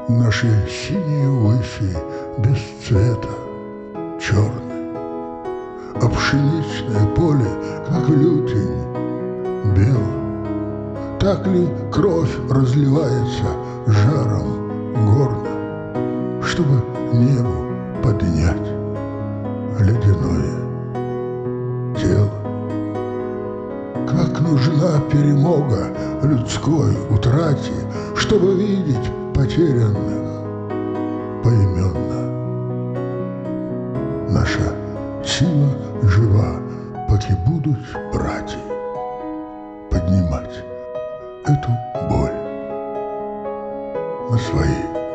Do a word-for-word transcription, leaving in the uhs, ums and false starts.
Наши синие выси без цвета, черны, а пшеничное поле, как лютень, бело. Так ли кровь разливается жаром горно, чтобы небу поднять ледяное тело? Как нужна перемога людской утрате, чтобы видеть потерянных поименно. Наша сила жива, поки будут братья поднимать эту боль на свои